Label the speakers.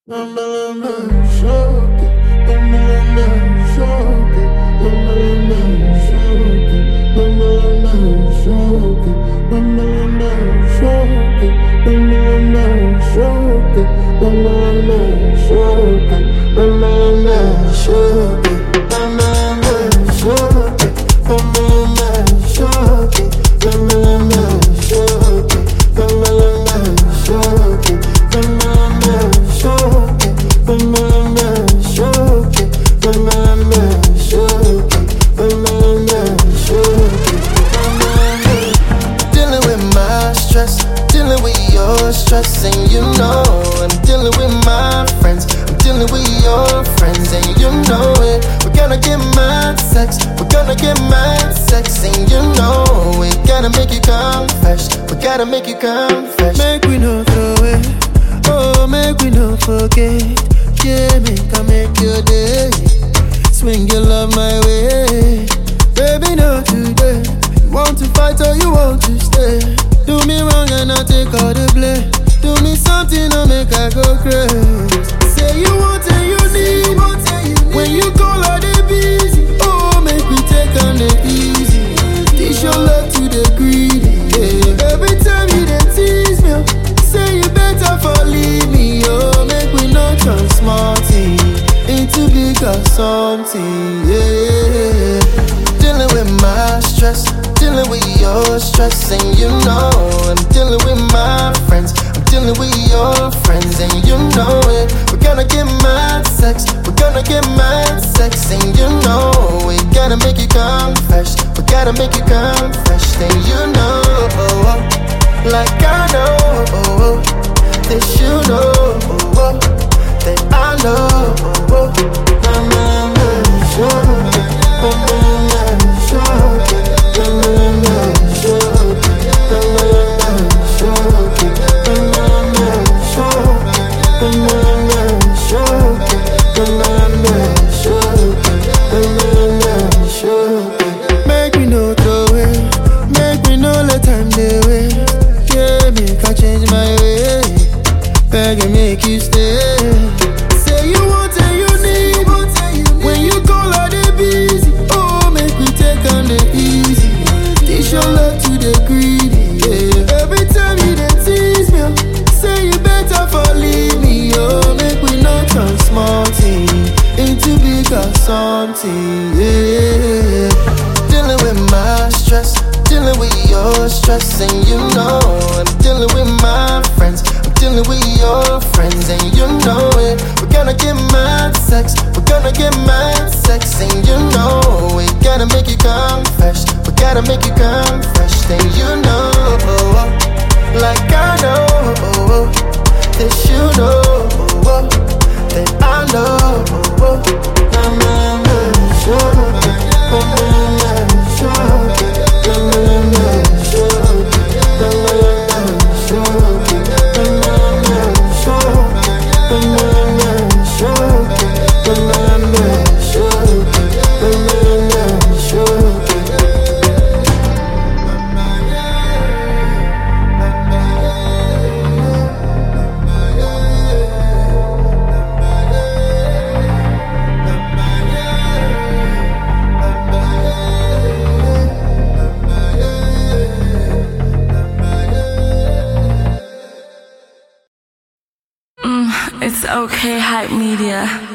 Speaker 1: And you know I'm dealing with my friends, I'm dealing with your friends, and you know it. We're gonna get mad sex, we're gonna get mad sex, and you know we gotta make you come fresh, we gotta make you come fresh.
Speaker 2: Make we no throw it, oh make we no forget. Yeah, make your day, swing your love my way. Baby, not today. You want to fight or you want to stay? Do me wrong and I'll take all the blame. Do me something to make I go crazy. Say you want and you need. When you call her they busy. Oh, make we take on the easy. Teach your love to the greedy. Yeah. Every time you dey tease me, say you better for leave me. Oh, make we not turn small thing into bigger something. Yeah.
Speaker 1: Dealing with my stress, dealing with your stress, and you know I'm dealing with my friends, I'm dealing with your friends, and you know it. We're gonna get mad sex, we're gonna get mad sex, and you know we gotta make you come fresh, we gotta make you come fresh. Then you know, like I know, that you know, that I know,
Speaker 2: Make me no throw it, make me no let time dey waste. Yeah, make I change my way, beg and make you stay. Say you want and you need. When you call her they busy. Oh, make we take on the easy. Teach your love to the greedy. Yeah. Every time you dey tease me, say you better for leave me. Oh, make we not turn small thing into bigger something. Yeah.
Speaker 1: Dealing with my stress, dealing with your stress, and you know I'm dealing with my friends, I'm dealing with your friends, and you know it. We're gonna get mad sex, we're gonna get mad sex, and you know we gotta make you come fresh, we gotta make you come fresh. Then you know, like I know, that you know, that I know.
Speaker 3: It's okay, Hype Media.